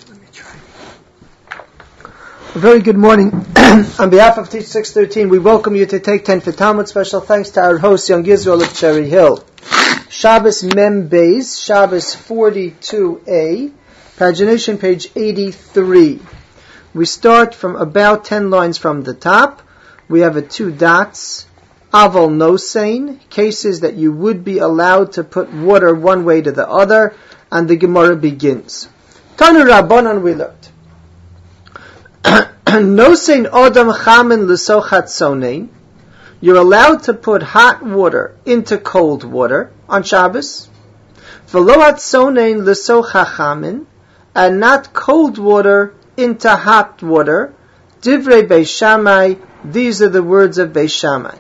A very good morning. On behalf of Teach 613, we welcome you to take 10 for Talmud. Special thanks to our host, Young Israel of Cherry Hill. Shabbos Mem Beis, Shabbos 42a, pagination page 83. We start from about 10 lines from the top. We have 2 dots. Aval Nosein, cases that you would be allowed to put water one way to the other, and the Gemara begins. Tanu Rabbanan, we learned. Nosein Odam Chamin L'Sochat Sonein, you're allowed to put hot water into cold water on Shabbos. V'lohat Sonein L'Socha Chamin, and not cold water into hot water. Divrei Beis Shammai, these are the words of Beis Shammai.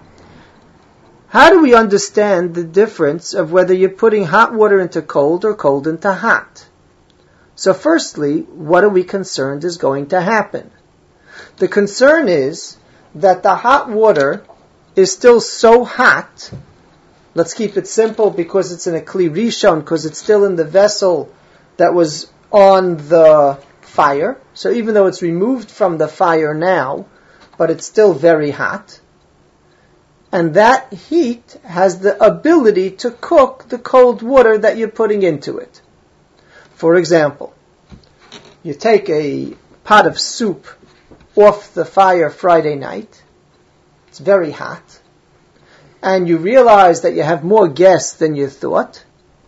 How do we understand the difference of whether you're putting hot water into cold or cold into hot? So firstly, what are we concerned is going to happen? The concern is that the hot water is still so hot. Let's keep it simple because it's in a Kli Rishon, because it's still in the vessel that was on the fire. So even though it's removed from the fire now, but it's still very hot. And that heat has the ability to cook the cold water that you're putting into it. For example, you take a pot of soup off the fire Friday night. It's very hot. And you realize that you have more guests than you thought.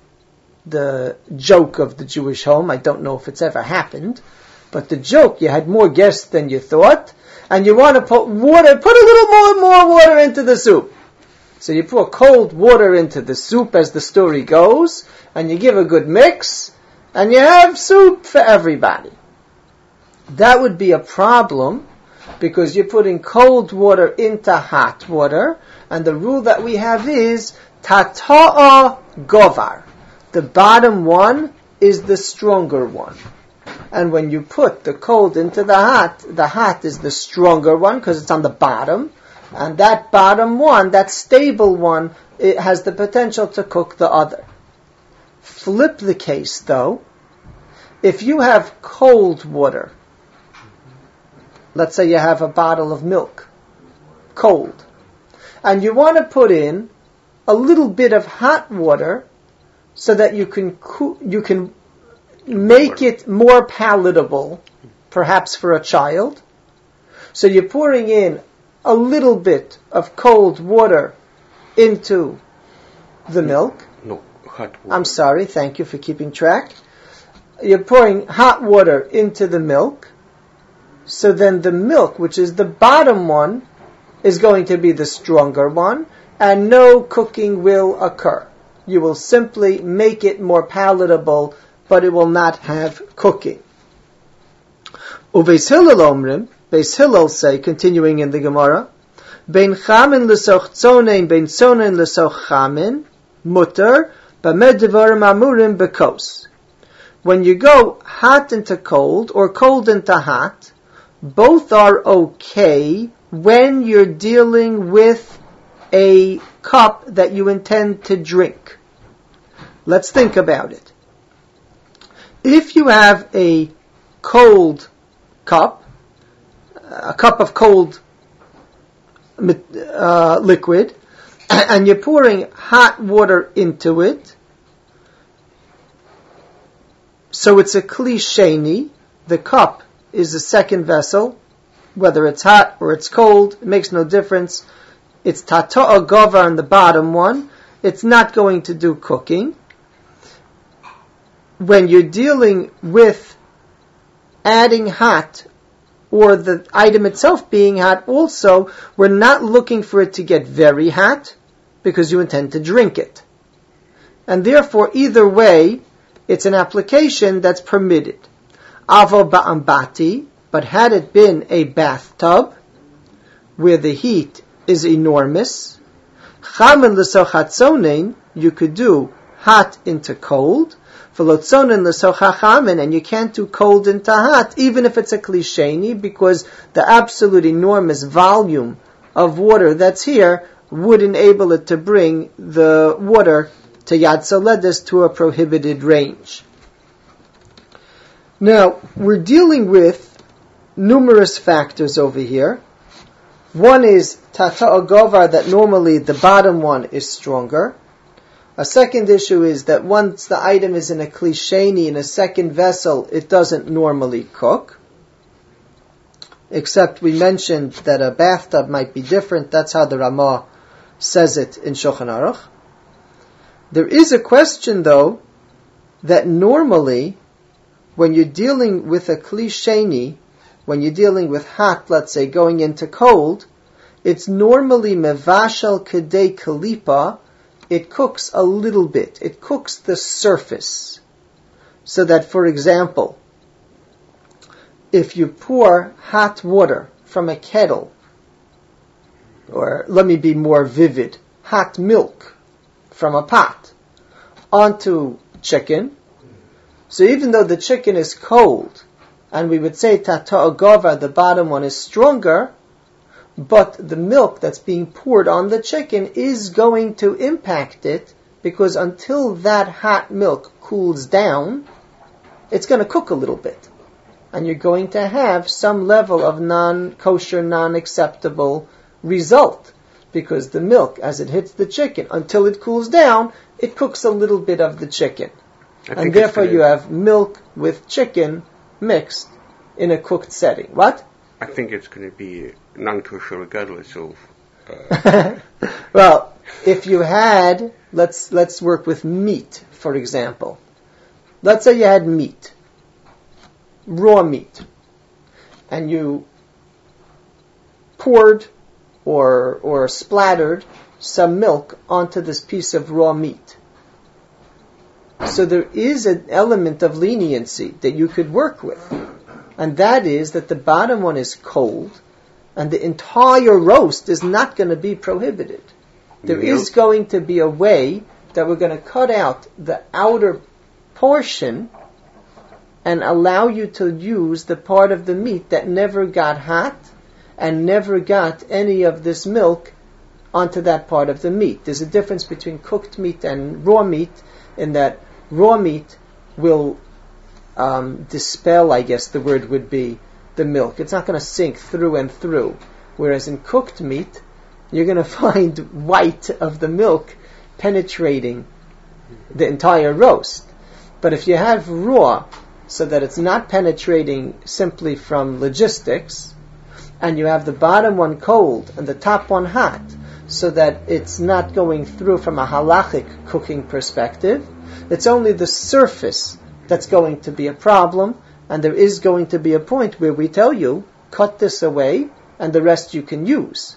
The joke of the Jewish home, I don't know if it's ever happened, but the joke, you had more guests than you thought, and you want to put a little more water into the soup. So you pour cold water into the soup as the story goes, and you give a good mix, and you have soup for everybody. That would be a problem, because you're putting cold water into hot water, and the rule that we have is Tata'a Govar. The bottom one is the stronger one. And when you put the cold into the hot is the stronger one because it's on the bottom. And that bottom one, that stable one, it has the potential to cook the other. Flip the case though. If you have cold water, let's say you have a bottle of milk, cold, and you want to put in a little bit of hot water so that you can make it more palatable, perhaps for a child. So you're pouring in a little bit of cold water into the milk. No, hot water. I'm sorry, thank you for keeping track. You're pouring hot water into the milk. So then the milk, which is the bottom one, is going to be the stronger one, and no cooking will occur. You will simply make it more palatable, but it will not have cooking. Uveis Hillel omrim, Beis Hillel say, continuing in the Gemara, Bein chamin l'soch tzonein, bein tzonein l'soch chamin, mutter, b'med devarim amurim bekos. When you go hot into cold, or cold into hot, both are okay when you're dealing with a cup that you intend to drink. Let's think about it. If you have a cold cup, a cup of cold liquid, and you're pouring hot water into it, so it's a Kli Sheni, the cup is the second vessel, whether it's hot or it's cold, it makes no difference. It's Tata'a Govar on the bottom one, it's not going to do cooking. When you're dealing with adding hot, or the item itself being hot also, we're not looking for it to get very hot, because you intend to drink it. And therefore, either way, it's an application that's permitted. Avo ba'ambati, but had it been a bathtub, where the heat is enormous, chamin l'sochatzonin, you could do hot into cold, v'lotzonin l'sochachamin, and you can't do cold into hot, even if it's a Kli Sheni, because the absolute enormous volume of water that's here would enable it to bring the water to Yad Soledis, to a prohibited range. Now, we're dealing with numerous factors over here. One is Tata Govar, that normally the bottom one is stronger. A second issue is that once the item is in a klisheni, in a second vessel, it doesn't normally cook. Except we mentioned that a bathtub might be different. That's how the Ramah says it in Shulchan Aruch. There is a question, though, that normally, when you're dealing with a klisheni, when you're dealing with hot, let's say, going into cold, it's normally mevashal kedei kalipa. It cooks a little bit. It cooks the surface. So that, for example, if you pour hot water from a kettle, or let me be more vivid, hot milk from a pot onto chicken, so even though the chicken is cold, and we would say Tata Agava, the bottom one is stronger, but the milk that's being poured on the chicken is going to impact it, because until that hot milk cools down, it's going to cook a little bit. And you're going to have some level of non-kosher, non-acceptable result. Because the milk, as it hits the chicken, until it cools down, it cooks a little bit of the chicken. And therefore you have milk with chicken mixed in a cooked setting. What? I think it's going to be non-kosher regardless of... Well, if you had, let's work with meat, for example. Let's say you had meat, raw meat, and you poured or splattered some milk onto this piece of raw meat. So there is an element of leniency that you could work with. And that is that the bottom one is cold, and the entire roast is not going to be prohibited. There is going to be a way that we're going to cut out the outer portion and allow you to use the part of the meat that never got hot and never got any of this milk onto that part of the meat. There's a difference between cooked meat and raw meat, in that raw meat will dispel, I guess the word would be, the milk. It's not going to sink through and through. Whereas in cooked meat, you're going to find white of the milk penetrating the entire roast. But if you have raw, so that it's not penetrating simply from logistics, and you have the bottom one cold and the top one hot, so that it's not going through from a halachic cooking perspective, it's only the surface that's going to be a problem, and there is going to be a point where we tell you, cut this away, and the rest you can use.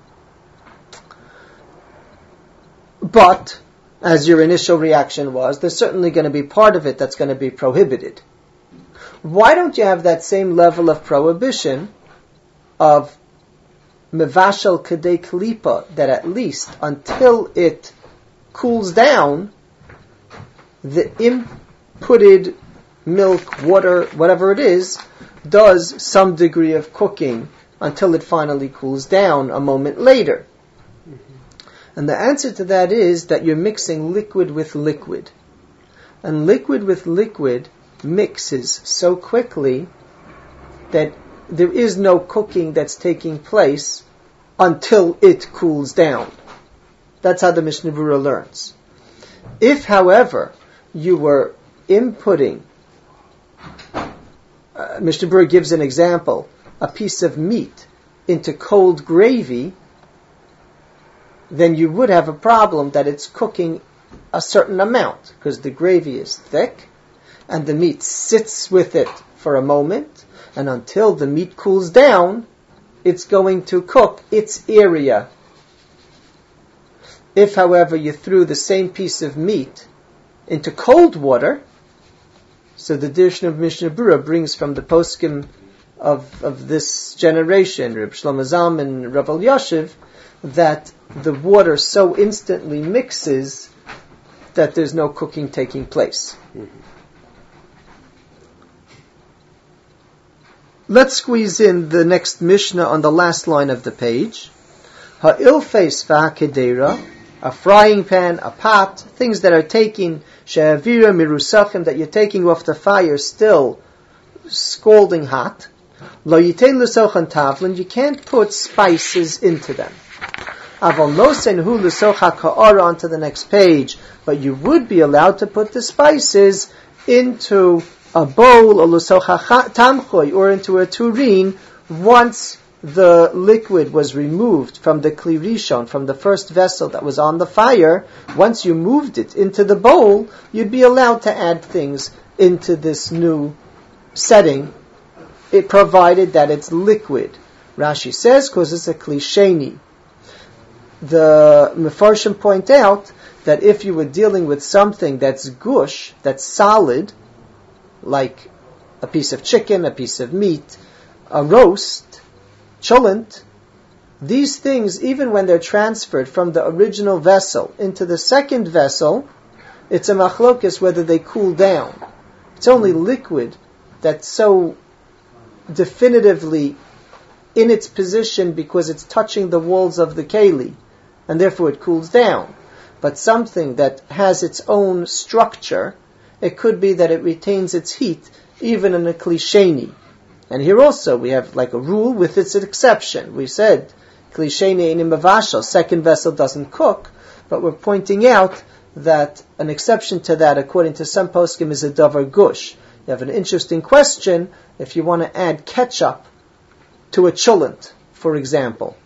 But, as your initial reaction was, there's certainly going to be part of it that's going to be prohibited. Why don't you have that same level of prohibition of mevashal kedei klipa, that at least until it cools down, the inputted milk, water, whatever it is, does some degree of cooking until it finally cools down a moment later. And the answer to that is that you're mixing liquid with liquid. And liquid with liquid mixes so quickly that there is no cooking that's taking place until it cools down. That's how the Mishnah Berurah learns. If, however, you were inputting, Mishnah Berurah gives an example, a piece of meat into cold gravy, then you would have a problem that it's cooking a certain amount, because the gravy is thick, and the meat sits with it for a moment, and until the meat cools down, it's going to cook its area. If, however, you threw the same piece of meat into cold water, so the edition of Mishnah Berurah brings from the poskim of this generation, Reb Shlomo Zalman and Rav Elyashiv, that the water so instantly mixes that there's no cooking taking place. Let's squeeze in the next Mishnah on the last line of the page. Ha'ilfeis v'ha'kedera, a frying pan, a pot, things that are taking she'avira mirusachim, that you're taking off the fire still scalding hot. Lo yitein l'sochan tavlin, you can't put spices into them. Aval nosen hu l'socha ka'ara, onto the next page, but you would be allowed to put the spices into a bowl, or l'socha tamchoy, or into a tureen, once the liquid was removed from the kli rishon, from the first vessel that was on the fire. Once you moved it into the bowl, you'd be allowed to add things into this new setting, it provided that it's liquid. Rashi says, because it's a kli sheni. The Mefarshim point out that if you were dealing with something that's gush, that's solid, like a piece of chicken, a piece of meat, a roast, cholent, these things, even when they're transferred from the original vessel into the second vessel, it's a machlokes whether they cool down. It's only liquid that's so definitively in its position because it's touching the walls of the keli, and therefore it cools down. But something that has its own structure, it could be that it retains its heat even in a kli sheni. And here also we have like a rule with its exception. We said kli sheni ein mavashal, second vessel doesn't cook, but we're pointing out that an exception to that, according to some poskim, is a davar gush. You have an interesting question if you want to add ketchup to a cholent, for example.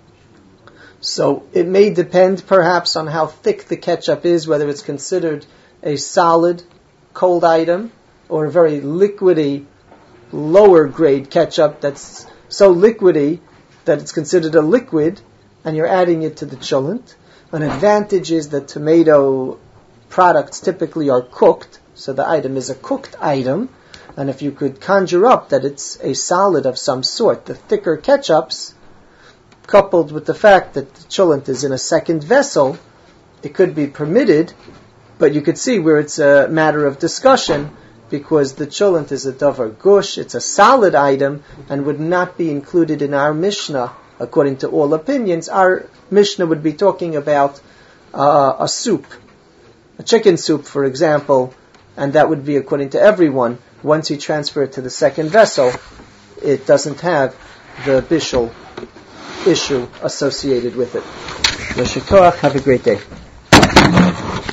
So it may depend perhaps on how thick the ketchup is, whether it's considered a solid, cold item, or a very liquidy, lower grade ketchup that's so liquidy that it's considered a liquid, and you're adding it to the cholent. An advantage is that tomato products typically are cooked, so the item is a cooked item, and if you could conjure up that it's a solid of some sort, the thicker ketchups, coupled with the fact that the cholent is in a second vessel, it could be permitted, but you could see where it's a matter of discussion, because the cholent is a davar gush, it's a solid item, and would not be included in our Mishnah, according to all opinions. Our Mishnah would be talking about a soup, a chicken soup, for example, and that would be, according to everyone, once you transfer it to the second vessel, it doesn't have the bishul issue associated with it. Have a great day.